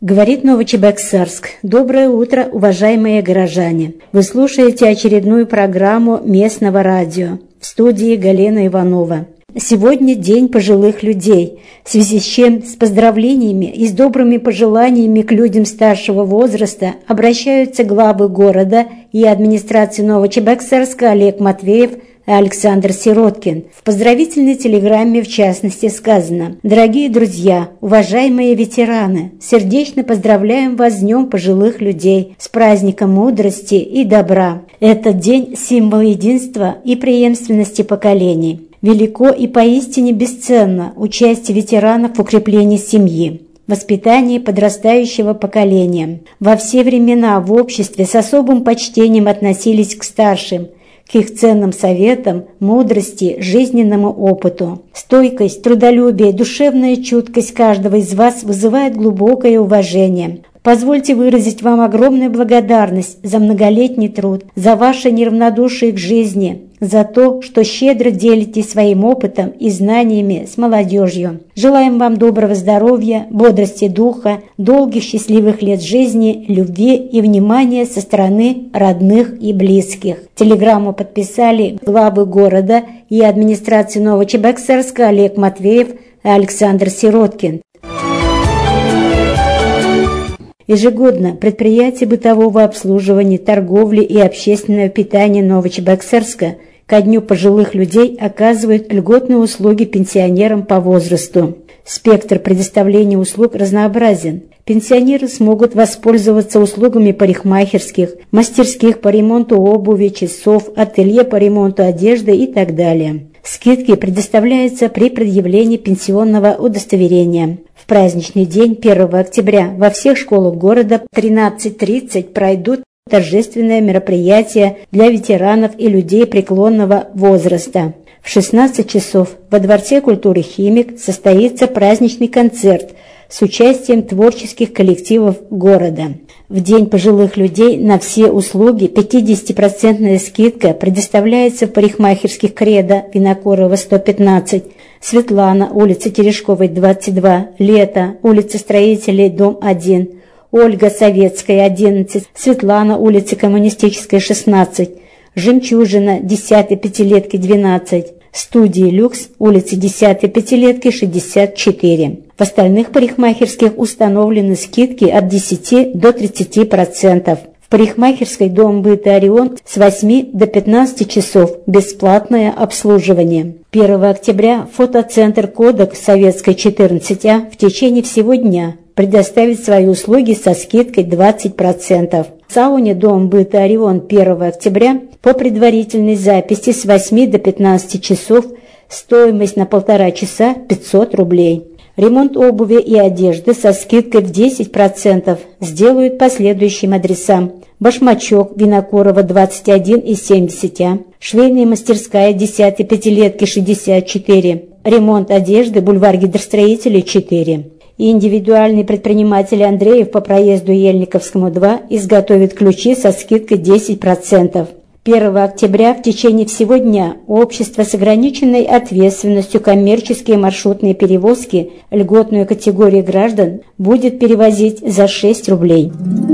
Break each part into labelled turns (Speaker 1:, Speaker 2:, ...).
Speaker 1: Говорит Новочебоксарск. Доброе утро, уважаемые горожане. Вы слушаете очередную программу местного радио. В студии Галина Иванова. Сегодня День пожилых людей, в связи с чем с поздравлениями и с добрыми пожеланиями к людям старшего возраста обращаются главы города и администрации Новочебоксарска Олег Матвеев и Александр Сироткин. В поздравительной телеграмме в частности сказано: «Дорогие друзья, уважаемые ветераны, сердечно поздравляем вас с Днем пожилых людей, с праздником мудрости и добра. Этот день – символ единства и преемственности поколений. Велико и поистине бесценно участие ветеранов в укреплении семьи, воспитании подрастающего поколения. Во все времена в обществе с особым почтением относились к старшим, к их ценным советам, мудрости, жизненному опыту. Стойкость, трудолюбие, душевная чуткость каждого из вас вызывает глубокое уважение. Позвольте выразить вам огромную благодарность за многолетний труд, за ваше неравнодушие к жизни, за то, что щедро делитесь своим опытом и знаниями с молодежью. Желаем вам доброго здоровья, бодрости духа, долгих счастливых лет жизни, любви и внимания со стороны родных и близких». Телеграмму подписали главы города и администрации Новочебоксарска Олег Матвеев и Александр Сироткин. Ежегодно предприятия бытового обслуживания, торговли и общественного питания Новочебоксарска ко Дню пожилых людей оказывают льготные услуги пенсионерам по возрасту. Спектр предоставления услуг разнообразен. Пенсионеры смогут воспользоваться услугами парикмахерских, мастерских по ремонту обуви, часов, ателье по ремонту одежды и так далее. Скидки предоставляются при предъявлении пенсионного удостоверения. В праздничный день 1 октября во всех школах города в 13:30 пройдут торжественные мероприятия для ветеранов и людей преклонного возраста. В 16 часов во Дворце культуры «Химик» состоится праздничный концерт с участием творческих коллективов города. В День пожилых людей на все услуги 50% скидка предоставляется в парикмахерских «Кредо», Винокурова, 115, Светлана, улица Терешковой, 22, Лето, улица Строителей, дом 1, Ольга, Советская, 11, Светлана, улица Коммунистическая, 16, Жемчужина, 10-й пятилетки, 12, Студии Люкс, улица 10-й пятилетки, 64. В остальных парикмахерских установлены скидки от 10 до 30%. В парикмахерской «Дом быта Орион» с 8 до 15 часов бесплатное обслуживание. 1 октября фотоцентр «Кодек» Советской, 14А в течение всего дня предоставит свои услуги со скидкой 20%. В сауне «Дом быта Орион» 1 октября по предварительной записи с 8 до 15 часов стоимость на 1,5 часа 500 рублей. Ремонт обуви и одежды со скидкой в 10% сделают по следующим адресам: Башмачок, Винокурова, 21 и 70А, швейная мастерская 10-й пятилетки, 64, ремонт одежды, бульвар Гидростроителей, 4. И индивидуальный предприниматель Андреев по проезду Ельниковскому, 2 изготовит ключи со скидкой 10%. 1 октября в течение всего дня общество с ограниченной ответственностью коммерческие маршрутные перевозки льготную категорию граждан будет перевозить за 6 рублей.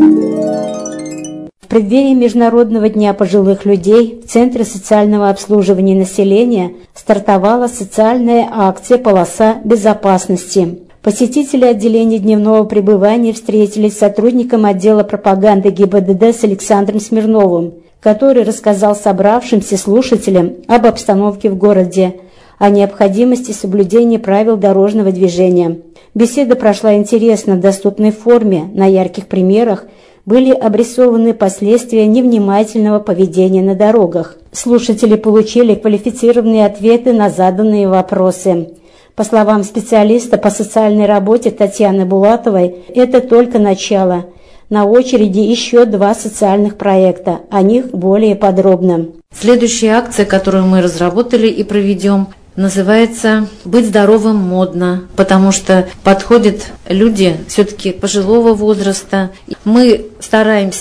Speaker 1: В преддверии Международного дня пожилых людей в Центре социального обслуживания населения стартовала социальная акция «Полоса безопасности». Посетители отделения дневного пребывания встретились с сотрудником отдела пропаганды ГИБДД с Александром Смирновым, который рассказал собравшимся слушателям об обстановке в городе, о необходимости соблюдения правил дорожного движения. Беседа прошла интересно в доступной форме, на ярких примерах были обрисованы последствия невнимательного поведения на дорогах. Слушатели получили квалифицированные ответы на заданные вопросы. По словам специалиста по социальной работе Татьяны Булатовой, это только начало. На очереди еще 2 социальных проекта, о них более подробно.
Speaker 2: Следующая акция, которую мы разработали и проведем, называется «Быть здоровым модно», потому что подходят люди все-таки пожилого возраста. Мы стараемся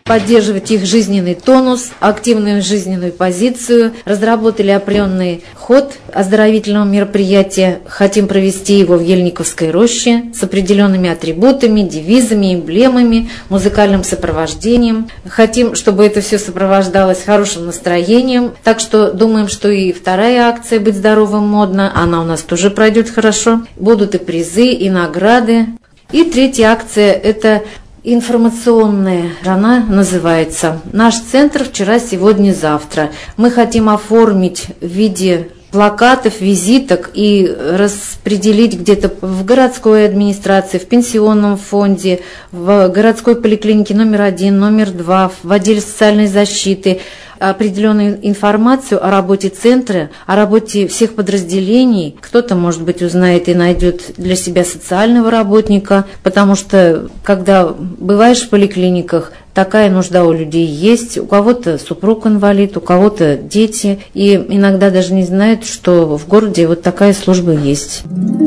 Speaker 2: поддерживать их жизненный тонус, активную жизненную позицию. Разработали определенный ход оздоровительного мероприятия. Хотим провести его в Ельниковской роще с определенными атрибутами, девизами, эмблемами, музыкальным сопровождением. Хотим, чтобы это все сопровождалось хорошим настроением. Так что думаем, что и вторая акция «Быть здоровым модно», она у нас тоже пройдет хорошо. Будут и призы, и награды. И третья акция – это информационная, она называется «Наш центр вчера, сегодня, завтра». Мы хотим оформить в виде плакатов, визиток и распределить где-то в городской администрации, в пенсионном фонде, в городской поликлинике номер 1, номер 2, в отделе социальной защиты определенную информацию о работе центра, о работе всех подразделений. Кто-то, может быть, узнает и найдет для себя социального работника, потому что, когда бываешь в поликлиниках, такая нужда у людей есть. У кого-то супруг инвалид, у кого-то дети. И иногда даже не знают, что в городе вот такая служба есть.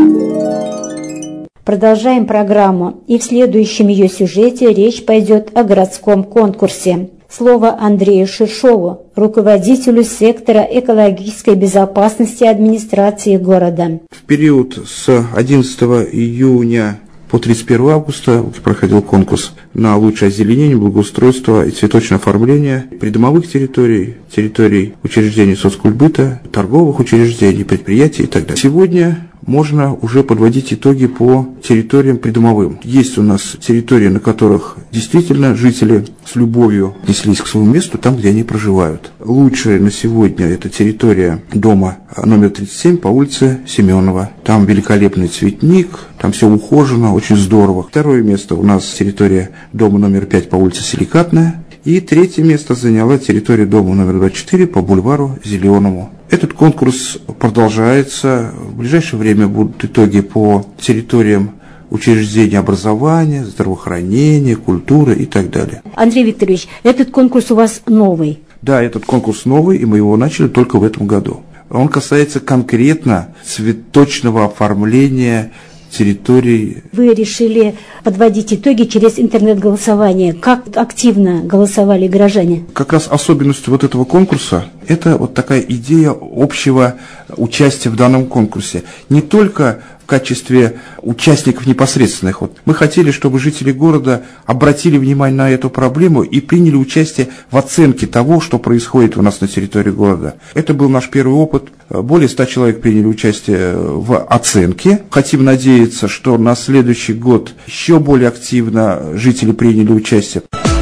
Speaker 1: Продолжаем программу. И в следующем ее сюжете речь пойдет о городском конкурсе. Слово Андрею Ширшову, руководителю сектора экологической безопасности администрации города.
Speaker 3: В период с 11 июня по 31 августа проходил конкурс на лучшее озеленение, благоустройство и цветочное оформление придомовых территорий, территорий учреждений соцкультбыта, торговых учреждений, предприятий и так далее. Сегодня можно уже подводить итоги по территориям придомовым. Есть у нас территории, на которых действительно жители с любовью неслись к своему месту, там, где они проживают. Лучшая на сегодня это территория дома номер 37 по улице Семенова. Там великолепный цветник, там все ухожено, очень здорово. Второе место у нас территория дома номер 5 по улице Силикатная. И третье место заняла территория дома номер 24 по бульвару Зеленому. Этот конкурс продолжается. В ближайшее время будут итоги по территориям учреждений образования, здравоохранения, культуры и так далее.
Speaker 1: Андрей Викторович, этот конкурс у вас новый?
Speaker 3: Да, этот конкурс новый, и мы его начали только в этом году. Он касается конкретно цветочного оформления территорий.
Speaker 1: Вы решили подводить итоги через интернет-голосование. Как активно голосовали горожане?
Speaker 3: Как раз особенностью вот этого конкурса – это вот такая идея общего участия в данном конкурсе. Не только в качестве участников непосредственных. Вот мы хотели, чтобы жители города обратили внимание на эту проблему и приняли участие в оценке того, что происходит у нас на территории города. Это был наш первый опыт. Более 100 человек приняли участие в оценке. Хотим надеяться, что на следующий год еще более активно жители приняли участие.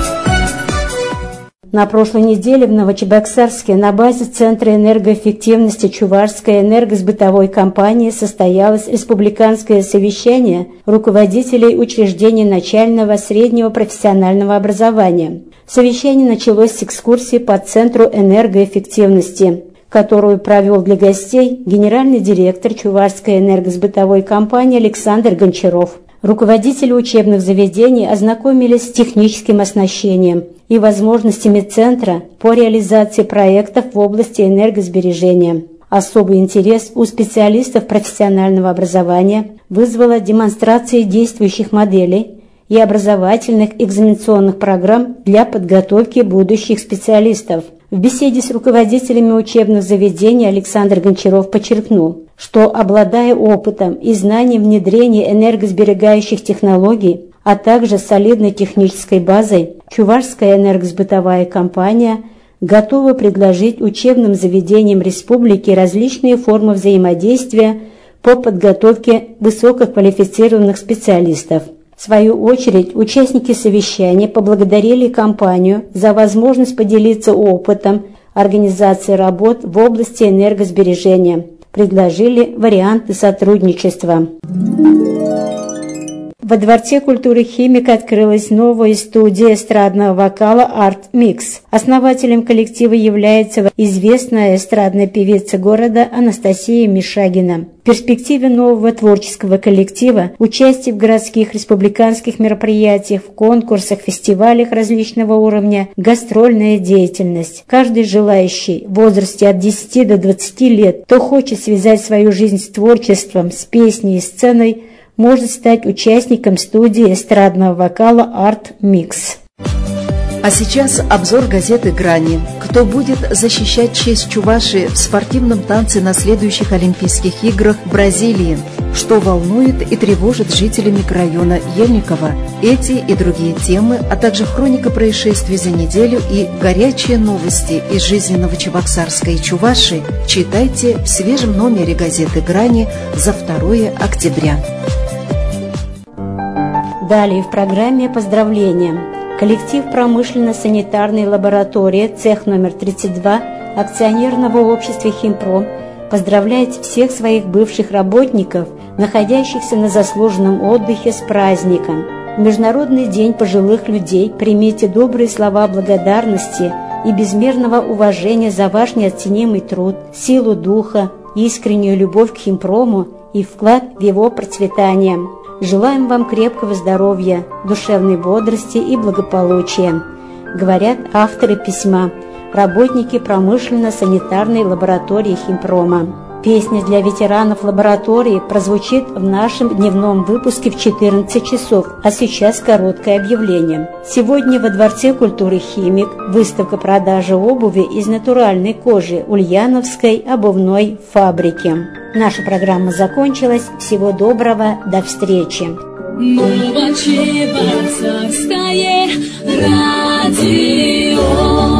Speaker 1: На прошлой неделе в Новочебоксарске на базе Центра энергоэффективности Чувашской энергосбытовой компании состоялось республиканское совещание руководителей учреждений начального, среднего профессионального образования. Совещание началось с экскурсии по Центру энергоэффективности, которую провел для гостей генеральный директор Чувашской энергосбытовой компании Александр Гончаров. Руководители учебных заведений ознакомились с техническим оснащением и возможностями Центра по реализации проектов в области энергосбережения. Особый интерес у специалистов профессионального образования вызвала демонстрация действующих моделей и образовательных экзаменационных программ для подготовки будущих специалистов. В беседе с руководителями учебных заведений Александр Гончаров подчеркнул, что, обладая опытом и знанием внедрения энергосберегающих технологий, а также солидной технической базой, Чувашская энергосбытовая компания готова предложить учебным заведениям республики различные формы взаимодействия по подготовке высококвалифицированных специалистов. В свою очередь, участники совещания поблагодарили компанию за возможность поделиться опытом организации работ в области энергосбережения, предложили варианты сотрудничества. Во Дворце культуры «Химик» открылась новая студия эстрадного вокала «Арт Микс». Основателем коллектива является известная эстрадная певица города Анастасия Мишагина. В перспективе нового творческого коллектива участие в городских республиканских мероприятиях, в конкурсах, фестивалях различного уровня, гастрольная деятельность. Каждый желающий в возрасте от 10 до 20 лет, кто хочет связать свою жизнь с творчеством, с песней и сценой, может стать участником студии эстрадного вокала «Арт Микс».
Speaker 4: А сейчас обзор газеты «Грани». Кто будет защищать честь Чувашии в спортивном танце на следующих Олимпийских играх в Бразилии? Что волнует и тревожит жителей микрорайона Ельниково? Эти и другие темы, а также хроника происшествий за неделю и горячие новости из жизни Новочебоксарска и Чувашии читайте в свежем номере газеты «Грани» за 2 октября.
Speaker 1: Далее в программе поздравления. Коллектив промышленно-санитарной лаборатории, цех номер 32 акционерного общества «Химпром» поздравляет всех своих бывших работников, находящихся на заслуженном отдыхе, с праздником. В Международный день пожилых людей примите добрые слова благодарности и безмерного уважения за ваш неоценимый труд, силу духа, искреннюю любовь к Химпрому и вклад в его процветание. Желаем вам крепкого здоровья, душевной бодрости и благополучия, говорят авторы письма, работники промышленно-санитарной лаборатории Химпрома. Песня для ветеранов лаборатории прозвучит в нашем дневном выпуске в 14 часов, а сейчас короткое объявление. Сегодня во Дворце культуры «Химик» выставка продажи обуви из натуральной кожи Ульяновской обувной фабрики. Наша программа закончилась. Всего доброго, до встречи. Новочебоксарское радио.